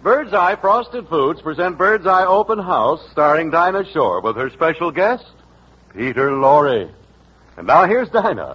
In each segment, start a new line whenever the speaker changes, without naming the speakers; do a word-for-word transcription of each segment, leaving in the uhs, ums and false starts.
Birdseye Frosted Foods present Birdseye Open House, starring Dinah Shore with her special guest, Peter Lorre. And now here's Dinah.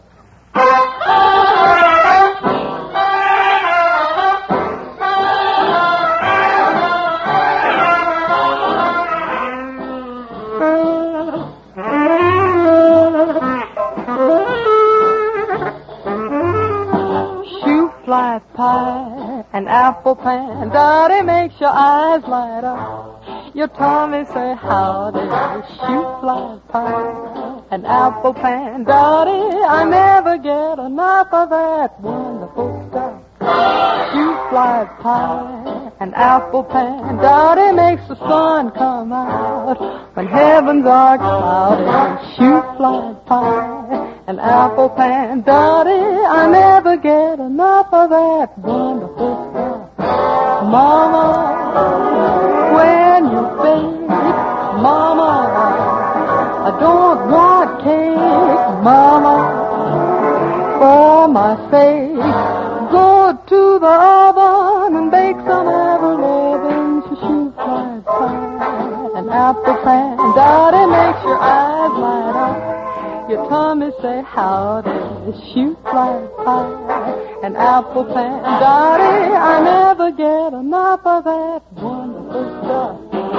Shoe-fly pie, an apple pan, Dottie makes your eyes light up. Your tummy say howdy, shoe-fly pie, an apple pan, Dottie, I never get enough of that wonderful stuff. Shoe-fly pie, an apple pan, Dottie makes the sun come out when heavens are cloudy. Shoe-fly pie, an apple pan, Dottie, I never get enough of that wonderful stuff. Mama, when you bake, Mama, I don't want cake, Mama, for my sake, go to the oven and bake some ever-loving shoe-fly pie. An apple pan, Dottie makes your eyes light up. Your tummy say howdy, shoe-fly pie, an apple pan, Dottie, I never get enough of that wonderful stuff.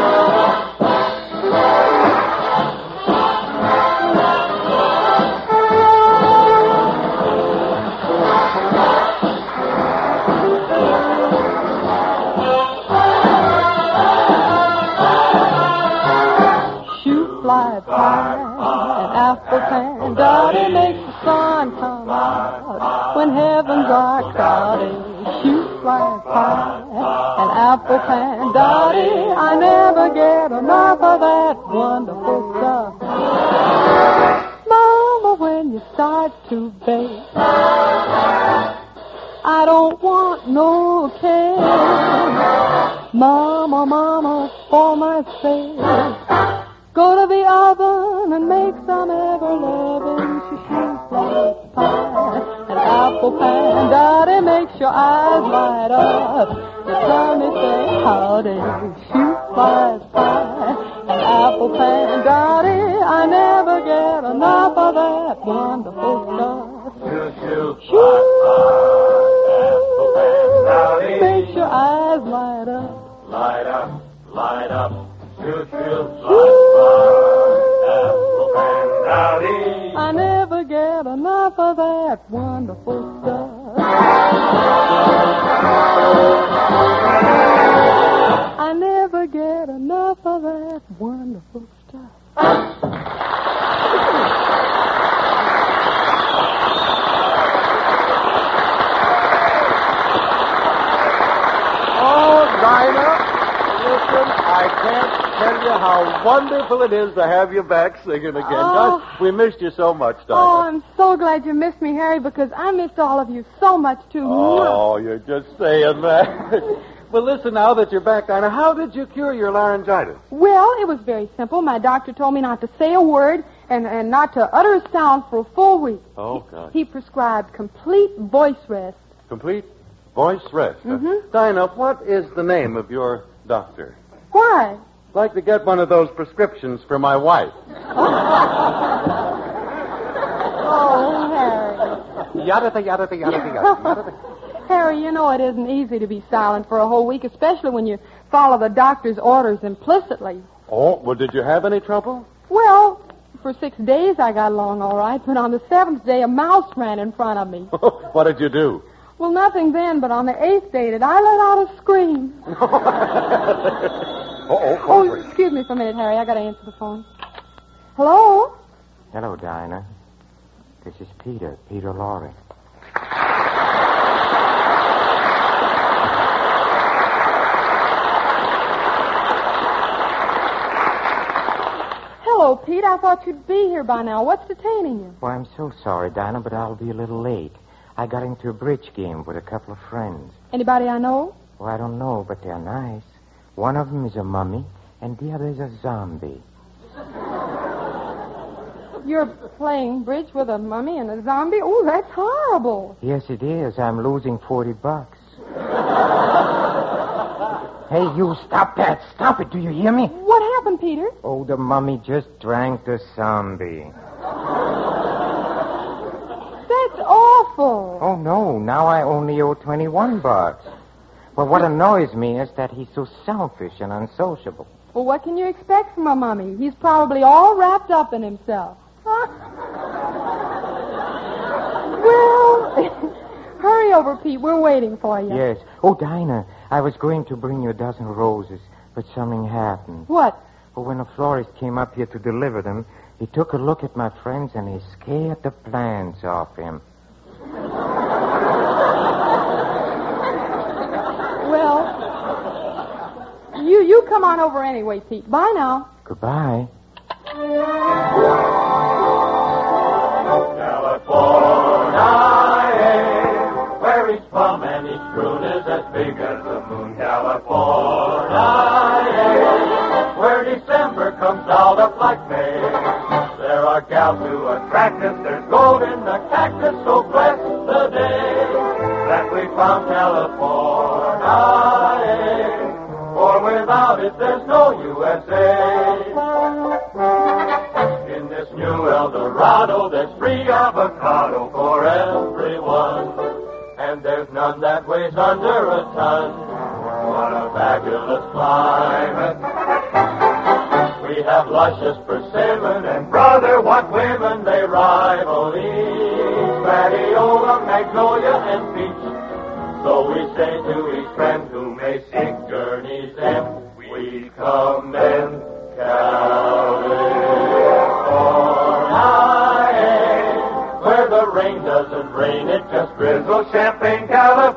Shoe-fly pie, apple pan, Dottie makes the sun come out when heavens are cloudy. Shoe-fly pie, an apple pan, Dottie, I never get enough of that wonderful stuff. Mama, when you start to bake, I don't want no cake. Mama, mama, for my sake, go to the oven and make some ever-loving shoe-fly pie. An apple pan, Dottie makes your eyes light up. Your tummy say howdy, shoe-fly pie. An apple pan, Dottie, I never get enough of that wonderful stuff. Shoe-fly pie, makes your eyes light up.
Light up, light up.
I never get enough of that wonderful stuff. I never get enough of that wonderful stuff.
Oh, Dinah, listen, I can't tell you how wonderful it is to have you back singing again.
Oh.
God, we missed you so much, Dinah.
Oh, I'm so glad you missed me, Harry, because I missed all of you so much, too.
Oh, you're just saying that. Well, listen, now that you're back, Dinah, how did you cure your laryngitis?
Well, it was very simple. My doctor told me not to say a word and, and not to utter a sound for a full week.
Oh, God.
He prescribed complete voice rest.
Complete voice rest.
Mm-hmm.
Uh, Dinah, what is the name of your doctor?
Why?
I'd like to get one of those prescriptions for my wife.
Oh, Harry.
Yada, yada, yada, yada, yada.
Harry, you know it isn't easy to be silent for a whole week, especially when you follow the doctor's orders implicitly.
Oh, well, did you have any trouble?
Well, for six days I got along all right, but on the seventh day a mouse ran in front of me.
What did you do?
Well, nothing then, but on the eighth day did I let out a scream.
Uh-oh,
Oh, excuse me for a minute, Harry. I got to answer the phone. Hello?
Hello, Dinah. This is Peter, Peter Lorre.
Hello, Pete. I thought you'd be here by now. What's detaining you?
Well, I'm so sorry, Dinah, but I'll be a little late. I got into a bridge game with a couple of friends.
Anybody I know?
Well, I don't know, but they're nice. One of them is a mummy, and the other is a zombie.
You're playing bridge with a mummy and a zombie? Oh, that's horrible.
Yes, it is. I'm losing forty bucks. Hey, you, stop that. Stop it. Do you hear me?
What happened, Peter?
Oh, the mummy just drank the zombie.
That's awful.
Oh, no. Now I only owe twenty-one bucks. But what annoys me is that he's so selfish and unsociable.
Well, what can you expect from a mummy? He's probably all wrapped up in himself. Well, hurry over, Pete. We're waiting for you.
Yes. Oh, Dinah, I was going to bring you a dozen roses, but something happened.
What?
Well, when the florist came up here to deliver them, he took a look at my friends and he scared the plants off him.
Well, you you come on over anyway, Pete. Bye now.
Goodbye.
California, where each plum and each prune is as big as the moon. California, where December comes out up like May. There are gals who attract us. There's gold in the cactus, so bless the day that we found California. For without it, there's no U S A. In this new El Dorado, there's free avocado for everyone. And there's none that weighs under a ton. What a fabulous climate. We have luscious persimmon, and brother, what women they rival each. Gladiola, magnolia, and peach. So we say to each friend who may seek journey's end, we commend California, where the rain doesn't rain, it just drizzles. Champagne,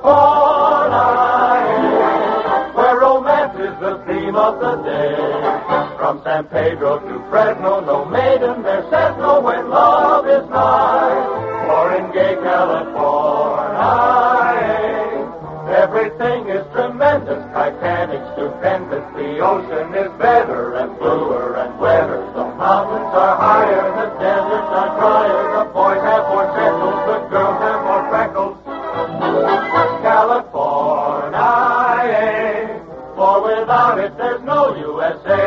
California, where romance is the theme of the day. From San Pedro to Fresno, no maiden there says no when love is nigh. For in gay California, everything is tremendous, Titanic, stupendous. The ocean is better and bluer and wetter. The mountains are higher, the deserts are drier. The boys have more freckles, the girls have more freckles. California, for without it there's no U S A.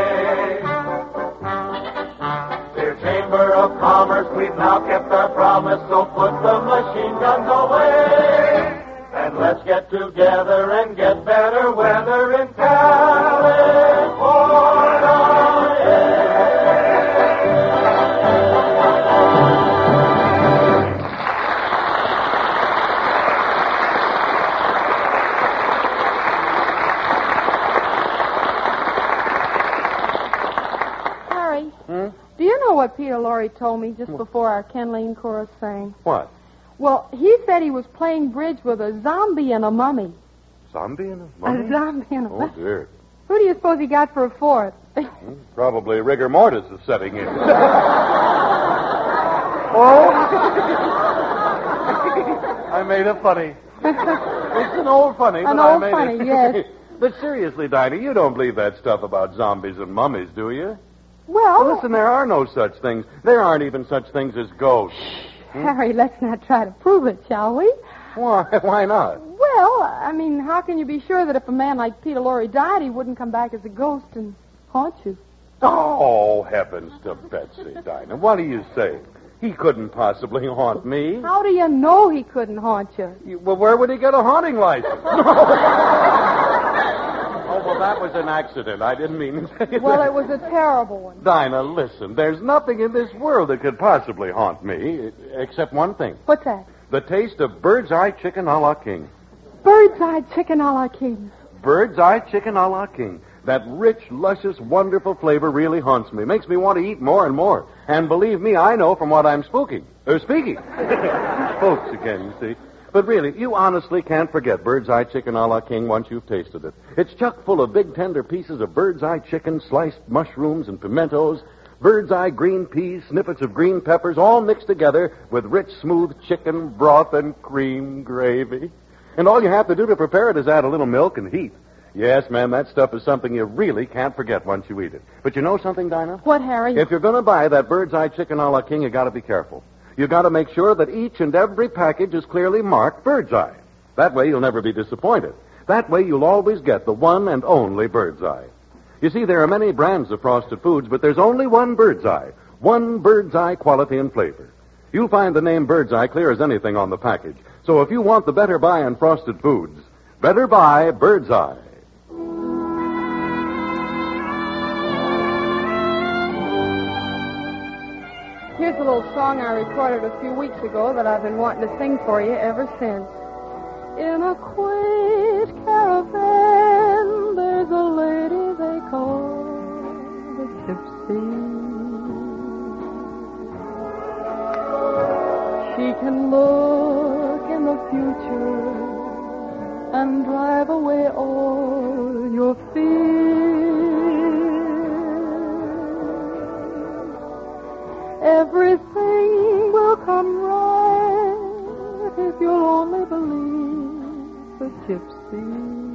Dear Chamber of Commerce, we've now kept our promise, so put the machine guns away. And let's get together and get better weather in California.
Harry,
Hmm?
do you know what Peter Lorre told me just before our Ken Lane chorus sang?
What?
Well, he said he was playing bridge with a zombie and a mummy.
Zombie and a
A
mummy?
zombie and a
Oh,
mummy.
dear.
Who do you suppose he got for a fourth?
Probably rigor mortis is setting in.
Oh?
I made a funny. It's an old funny, but
An
I
old
made
funny,
it.
yes.
But seriously, Dinah, you don't believe that stuff about zombies and mummies, do you?
Well,
Well, listen, there are no such things. There aren't even such things as ghosts.
Harry, let's not try to prove it, shall we?
Why? Why not?
Well, I mean, how can you be sure that if a man like Peter Lorre died, he wouldn't come back as a ghost and haunt you?
Oh, heavens to Betsy, Dinah. What do you say? He couldn't possibly haunt me.
How do you know he couldn't haunt you?
You- Well, where would he get a haunting license? Oh, well, that was an accident. I didn't mean to say that.
Well, it was a terrible one.
Dinah, listen. There's nothing in this world that could possibly haunt me, except one thing.
What's that?
The taste of bird's eye chicken a la king.
Bird's eye chicken a la king.
Bird's eye chicken a la king. That rich, luscious, wonderful flavor really haunts me. Makes me want to eat more and more. And believe me, I know from what I'm spooking. Or speaking. Spokes again, you see. But really, you honestly can't forget bird's eye chicken a la king once you've tasted it. It's chock full of big, tender pieces of bird's eye chicken, sliced mushrooms and pimentos, bird's eye green peas, snippets of green peppers, all mixed together with rich, smooth chicken broth and cream gravy. And all you have to do to prepare it is add a little milk and heat. Yes, ma'am, that stuff is something you really can't forget once you eat it. But you know something, Dinah?
What, Harry?
If you're going to buy that bird's eye chicken a la king, you got to be careful. You got to make sure that each and every package is clearly marked bird's eye. That way you'll never be disappointed. That way you'll always get the one and only Birdseye. You see, there are many brands of frosted foods, but there's only one Birdseye. One Birdseye quality and flavor. You'll find the name Birdseye clear as anything on the package. So if you want the better buy in frosted foods, better buy Birdseye.
Here's a little song I recorded a few weeks ago that I've been wanting to sing for you ever since. In a quaint caravan, there's a lady they call the gypsy. She can look in the future and drive away all your fears. Everything will come right if you'll only believe the gypsy.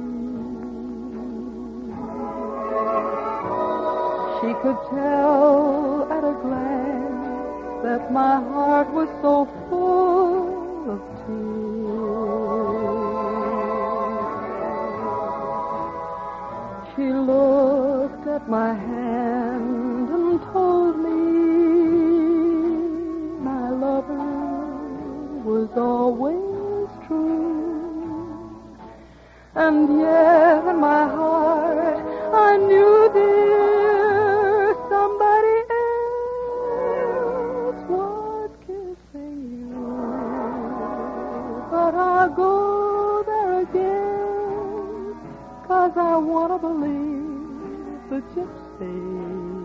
She could tell at a glance that my heart was so full of tears. She looked at my hand and told me my lover was always true. And yet in my heart I knew, dear, somebody else was kissing you. But I'll go there again, 'cause I want to believe the gypsy.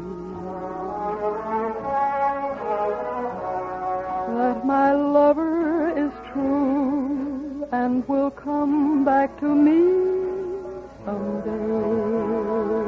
That my lover is true and will come back to me someday.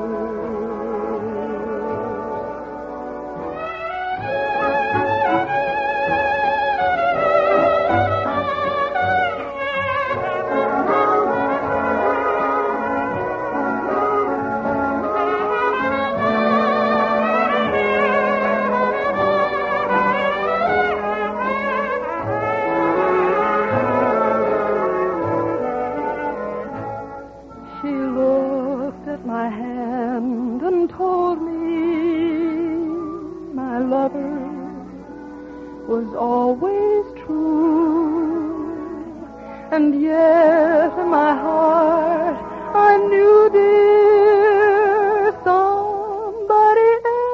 Was always true, and yet in my heart I knew, dear, somebody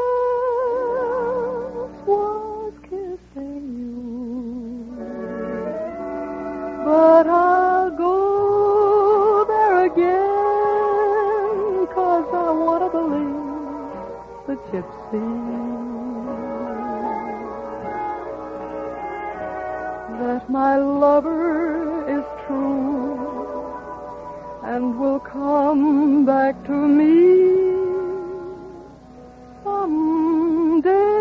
else was kissing you. But I'll go there again, 'cause I want to believe the gypsy. That my lover is true and will come back to me someday.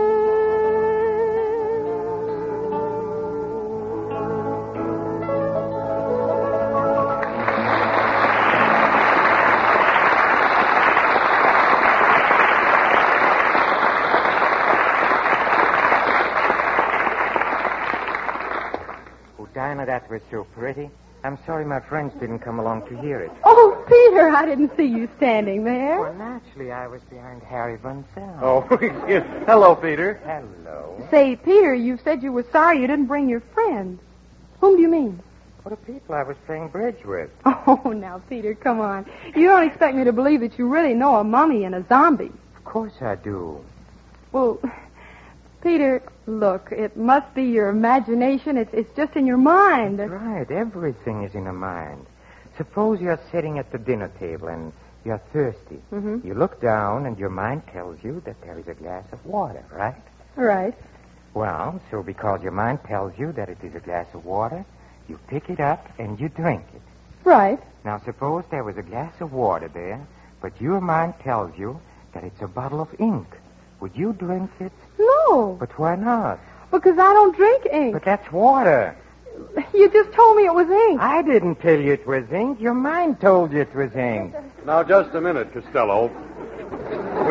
Dinah, that was so pretty. I'm sorry my friends didn't come along to hear it.
Oh, Peter, I didn't see you standing there.
Well, naturally, I was behind Harry Bunsell.
Oh, excuse me. Hello, Peter.
Hello.
Say, Peter, you said you were sorry you didn't bring your friends. Whom do you mean?
What are people I was playing bridge with?
Oh, now, Peter, come on. You don't expect me to believe that you really know a mummy and a zombie.
Of course I do.
Well, Peter, look, it must be your imagination. It's it's just in your mind.
That's right. Everything is in the mind. Suppose you're sitting at the dinner table and you're thirsty.
Mm-hmm.
You look down and your mind tells you that there is a glass of water, right?
Right.
Well, so because your mind tells you that it is a glass of water, you pick it up and you drink it.
Right.
Now, suppose there was a glass of water there, but your mind tells you that it's a bottle of ink. Would you drink it?
No.
But why not?
Because I don't drink ink.
But that's water.
You just told me it was ink.
I didn't tell you it was ink. Your mind told you it was ink.
Now, just a minute, Costello. We...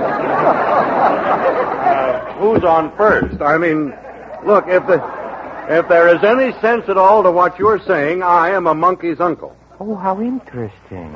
uh, who's on first? I mean, look, if the, if there is any sense at all to what you're saying, I am a monkey's uncle.
Oh, how interesting.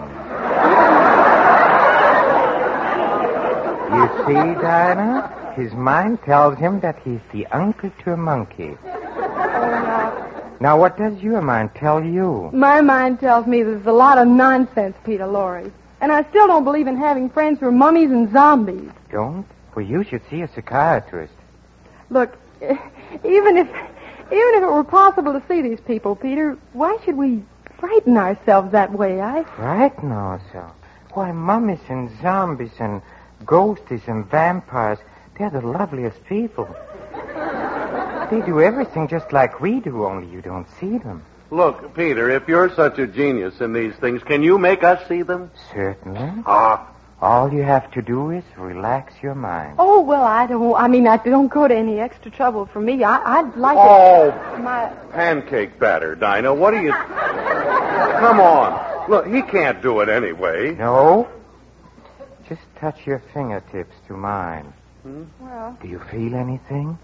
You see, Dinah? His mind tells him that he's the uncle to a monkey.
Oh, now,
Now, what does your mind tell you?
my mind tells me there's a lot of nonsense, Peter Lorre. And I still don't believe in having friends who are mummies and zombies.
Don't? Well, you should see a psychiatrist.
Look, even if even if it were possible to see these people, Peter, why should we frighten ourselves that way? I
Frighten ourselves. Why, mummies and zombies and ghosties and vampires, they're the loveliest people. They do everything just like we do, only you don't see them.
Look, Peter, if you're such a genius in these things, can you make us see them?
Certainly.
Ah.
All you have to do is relax your mind.
Oh, well, I don't, I mean, I don't go to any extra trouble for me. I, I'd like
Oh,
to... My...
pancake batter, Dinah. What are you... Come on. Look, he can't do it anyway.
No. Just touch your fingertips to mine.
Hmm?
Well,
Do you feel anything?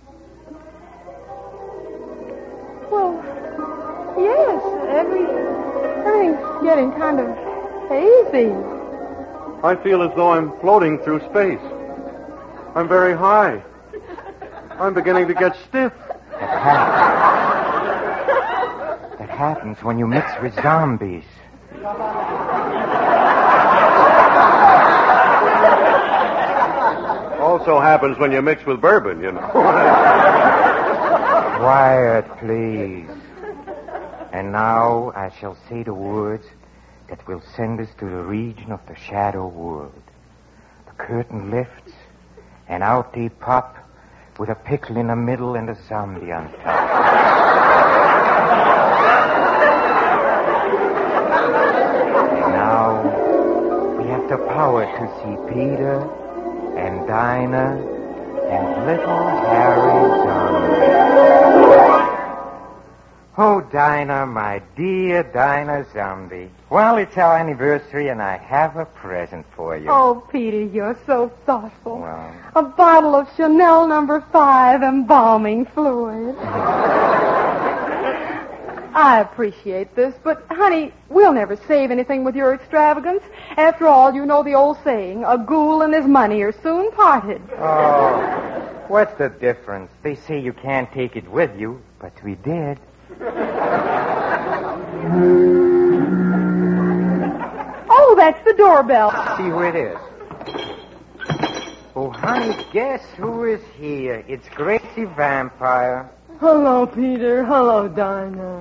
well, yes, every, everything's getting kind of hazy.
I feel as though I'm floating through space. I'm very high. I'm beginning to get stiff.
That happens. That happens when you mix with zombies.
Also happens when you mix with bourbon, you know.
Quiet, please. And now I shall say the words that will send us to the region of the shadow world. The curtain lifts, and out they pop with a pickle in the middle and a zombie on top. And now we have the power to see Peter and Dinah and little Harry Zombie. Oh, Dinah, my dear Dinah Zombie. Well, it's our anniversary, and I have a present for you.
Oh, Peter, you're so thoughtful.
Well,
A bottle of Chanel number five embalming fluid. I appreciate this, but, honey, we'll never save anything with your extravagance. After all, you know the old saying, a ghoul and his money are soon parted.
oh, what's the difference? They say you can't take it with you, but we did.
Oh, that's the doorbell.
See who it is. Oh, honey, guess who is here? It's Gracie Vampire.
Hello, Peter. Hello, Dinah.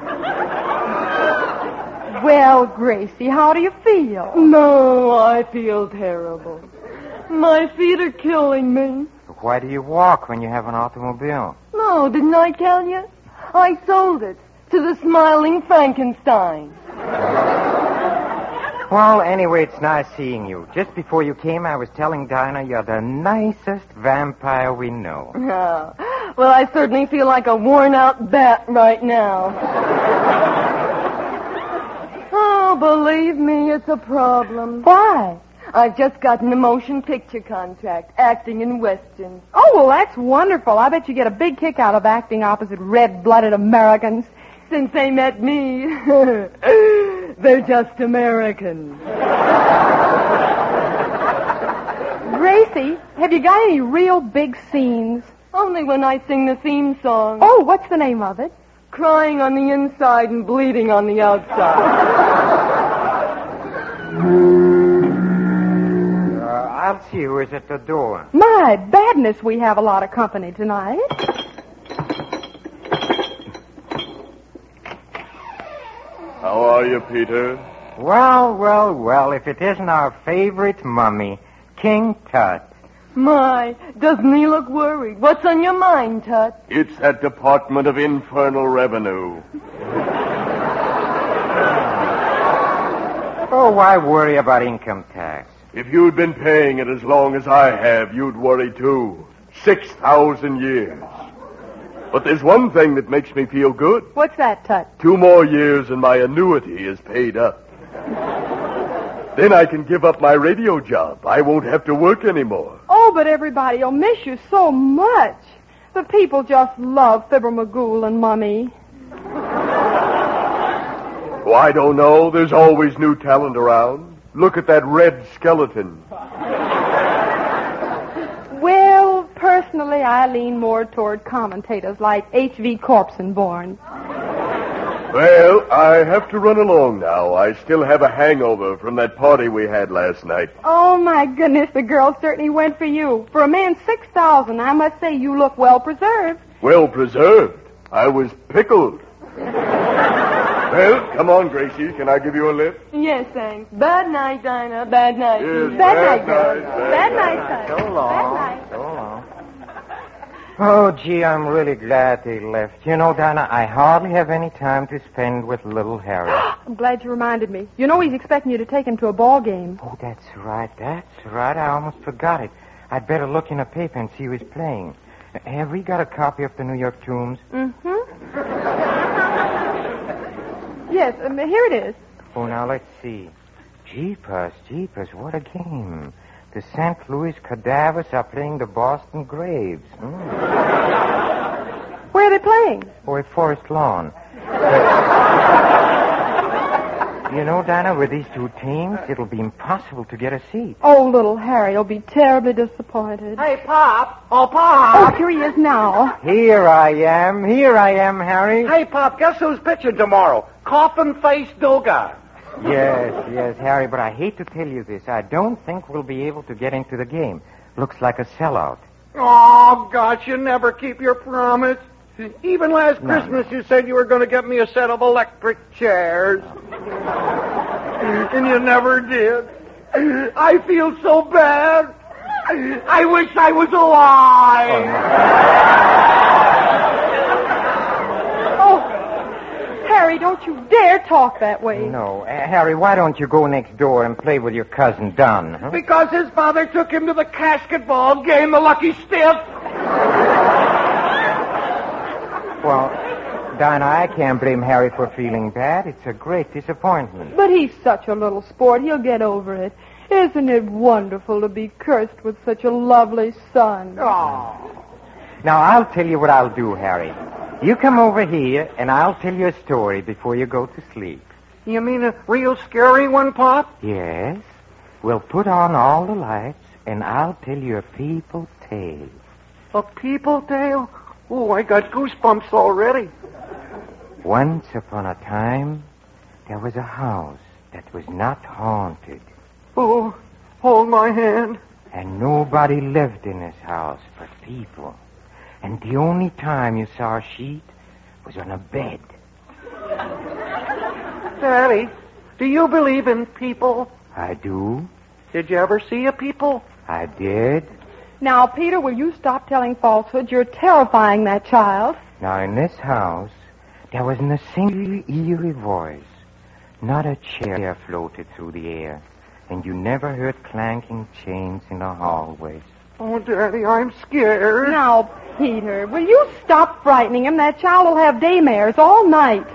Well, Gracie, how do you feel?
No, I feel terrible. My feet are killing me.
Why do you walk when you have an automobile?
No, didn't I tell you? I sold it to the smiling Frankenstein.
Well, anyway, it's nice seeing you. Just before you came, I was telling Dinah you're the nicest vampire we know.
Oh, well, I certainly feel like a worn-out bat right now. Oh, believe me, it's a problem.
Why?
I've just gotten a motion picture contract, acting in westerns.
Oh, well, that's wonderful. I bet you get a big kick out of acting opposite red-blooded Americans.
Since they met me, they're just Americans.
Gracie, have you got any real big scenes?
Only when I sing the theme song.
Oh, what's the name of it?
Crying on the inside and bleeding on the outside.
Uh, I'll see who is at the door.
My badness, we have a lot of company tonight.
How are you, Peter?
Well, well, well, if it isn't our favorite mummy, King Tut.
My, doesn't he look worried? What's on your mind, Tut?
It's that Department of Infernal Revenue.
Oh, why worry about income tax?
If you'd been paying it as long as I have, you'd worry too. Six thousand years. But there's one thing that makes me feel good.
What's that, Tut?
Two more years and my annuity is paid up. Then I can give up my radio job. I won't have to work anymore.
Oh, but everybody will miss you so much. The people just love Fibber McGool and Mummy.
Oh, I don't know. There's always new talent around. Look at that red skeleton.
Well, personally, I lean more toward commentators like H V Corpsenborn.
Well, I have to run along now. I still have a hangover from that party we had last night.
Oh, my goodness, the girl certainly went for you. For a man six thousand, I must say you look well preserved.
Well preserved? I was pickled. Well, come on, Gracie. Can I give you a lift?
Yes, thanks. Bad night, Dinah. Bad night.
Yes,
Bad,
bad
night, girl.
night,
Bad,
bad
night,
night.
son.
So long.
Bad night.
So long. Oh, gee, I'm really glad they left. You know, Dinah, I hardly have any time to spend with little Harry.
I'm glad you reminded me. You know he's expecting you to take him to a ball game.
Oh, that's right. That's right. I almost forgot it. I'd better look in the paper and see who's playing. Have we got a copy of the New York Tombs?
Mm-hmm. Yes, um, here it is.
Oh, now let's see. Jeepers, jeepers, what a game. The Saint Louis Cadavers are playing the Boston Graves. Mm.
Where are they playing?
Oh, at Forest Lawn. You know, Dinah, with these two teams, it'll be impossible to get a seat.
Oh, little Harry will be terribly disappointed.
Hey, Pop. Oh, Pop.
Oh, here he is now.
Here I am. Here I am, Harry.
Hey, Pop, guess who's pitching tomorrow? Coffin-faced Dugas.
Yes, yes, Harry, but I hate to tell you this. I don't think we'll be able to get into the game. Looks like a sellout.
Oh, gosh, you never keep your promise. Even last
No.
Christmas you said you were going to get me a set of electric chairs. And you never did. I feel so bad. I wish I was alive.
Oh, Harry, don't you dare talk that way.
No. Uh, Harry, why don't you go next door and play with your cousin, Don? Huh?
Because his father took him to the casket ball game, the lucky stiff.
Well, Dinah, I can't blame Harry for feeling bad. It's a great disappointment.
But he's such a little sport. He'll get over it. Isn't it wonderful to be cursed with such a lovely son?
Oh.
Now, I'll tell you what I'll do, Harry. You come over here, and I'll tell you a story before you go to sleep.
You mean a real scary one, Pop?
Yes? We'll put on all the lights, and I'll tell you a people tale.
A people tale? Oh, I got goosebumps already.
Once upon a time, there was a house that was not haunted.
Oh, hold my hand.
And nobody lived in this house but people. And the only time you saw a sheet was on a bed.
Daddy, do you believe in people?
I do.
Did you ever see a people?
I did.
Now, Peter, will you stop telling falsehoods? You're terrifying that child.
Now, in this house, there wasn't a single eerie voice. Not a chair floated through the air. And you never heard clanking chains in the hallways.
Oh, Daddy, I'm scared.
Now, Peter, will you stop frightening him? That child will have daymares all night.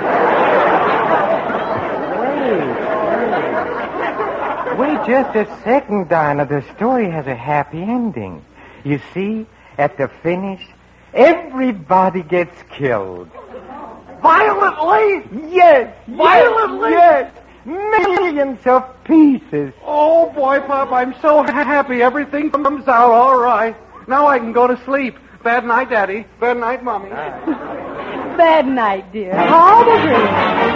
Wait just a second, Dinah. The story has a happy ending. You see, at the finish, everybody gets killed.
Violently?
Yes!
Violently?
Yes! Millions of pieces.
Oh, boy, Pop, I'm so happy. Everything comes out all right. Now I can go to sleep. Bad night, Daddy. Bad night, Mommy.
Bad night, dear. Horrible dreams.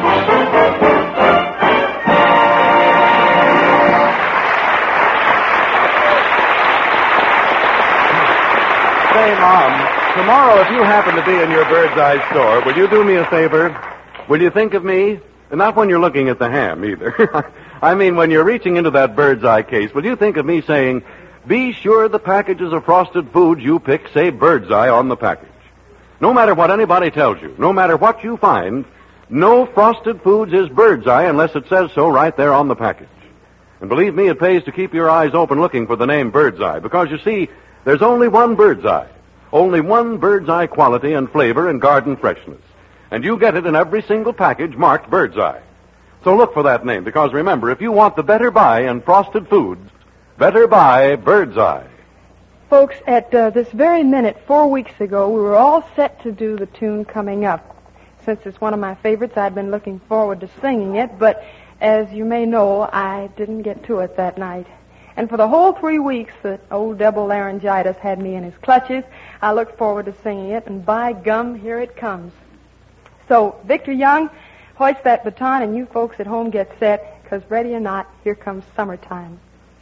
Say, Mom, tomorrow if you happen to be in your Bird's Eye store, will you do me a favor? Will you think of me? And not when you're looking at the ham, either. I mean, when you're reaching into that Bird's Eye case, will you think of me saying, be sure the packages of frosted foods you pick say Bird's Eye on the package. No matter what anybody tells you, no matter what you find, no frosted foods is Bird's Eye unless it says so right there on the package. And believe me, it pays to keep your eyes open looking for the name Bird's Eye, because you see, there's only one Bird's Eye. Only one Bird's Eye quality and flavor and garden freshness. And you get it in every single package marked Bird's Eye. So look for that name, because remember, if you want the better buy in frosted foods, better buy Bird's Eye.
Folks, at uh, this very minute, four weeks ago, we were all set to do the tune coming up. since it's one of my favorites, I'd been looking forward to singing it, but as you may know, I didn't get to it that night. And for the whole three weeks that old double laryngitis had me in his clutches, I looked forward to singing it, and by gum, here it comes. So, Victor Young, hoist that baton, and you folks at home get set, because ready or not, here comes summertime.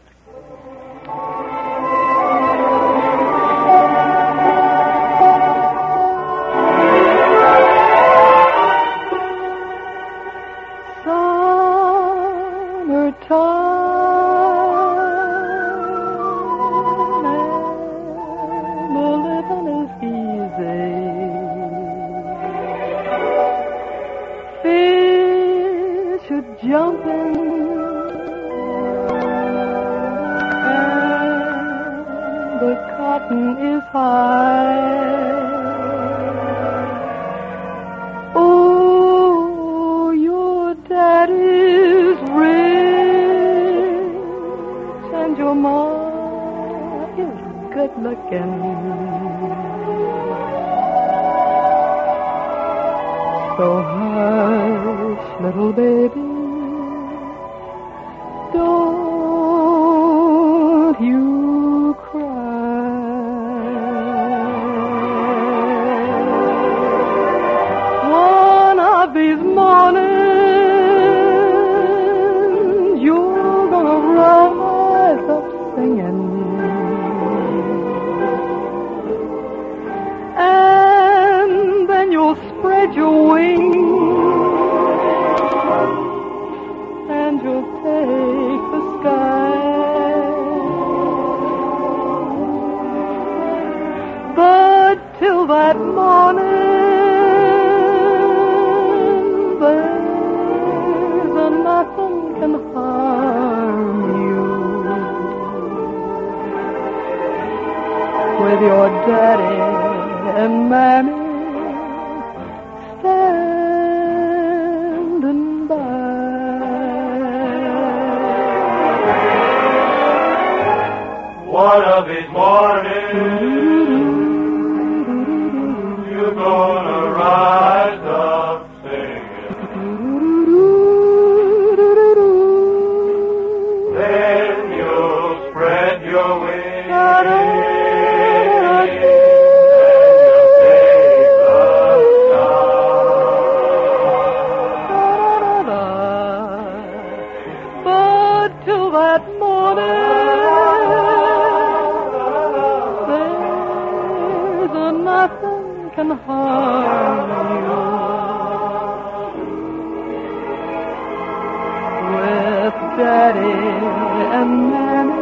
So hush, little baby, don't you cry. One of these mornings, you're gonna rise up singing. And then you'll spread your wings and you'll take the sky. But till that morning, there's a nothing can harm you. With your daddy and mammy standing by.
One of these mornings, you're gonna rise up singing. Then you'll spread your wings and you'll take the sky.
But till that morning, nothing can harm you. With Daddy and Mammy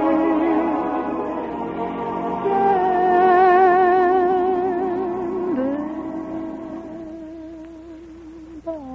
standing by.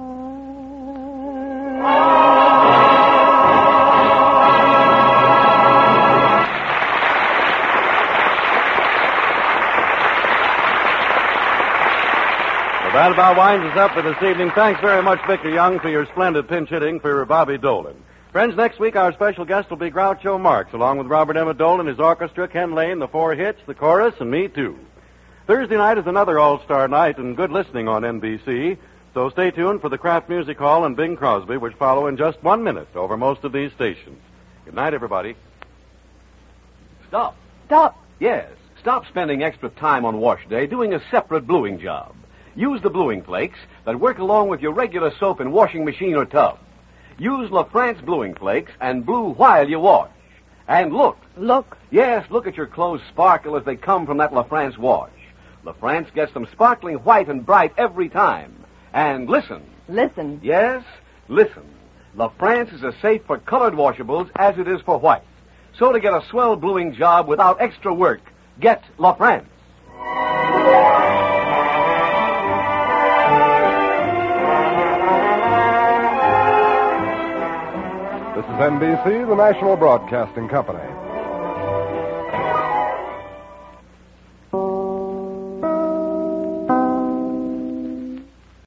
That about winds us up for this evening. Thanks very much, Victor Young, for your splendid pinch hitting for Bobby Dolan. Friends, next week our special guest will be Groucho Marx, along with Robert Emmett Dolan, his orchestra, Ken Lane, the four hits, the chorus, and me, too. Thursday night is another all-star night and good listening on N B C, so stay tuned for the Kraft Music Hall and Bing Crosby, which follow in just one minute over most of these stations. Good night, everybody.
Stop.
Stop.
Yes, stop spending extra time on wash day doing a separate bluing job. Use the bluing flakes that work along with your regular soap and washing machine or tub. Use La France bluing flakes and blue while you wash. And look.
Look.
Yes, look at your clothes sparkle as they come from that La France wash. La France gets them sparkling white and bright every time. And listen.
Listen.
Yes, listen. La France is as safe for colored washables as it is for white. So to get a swell bluing job without extra work, get La France.
This is N B C, the National Broadcasting Company.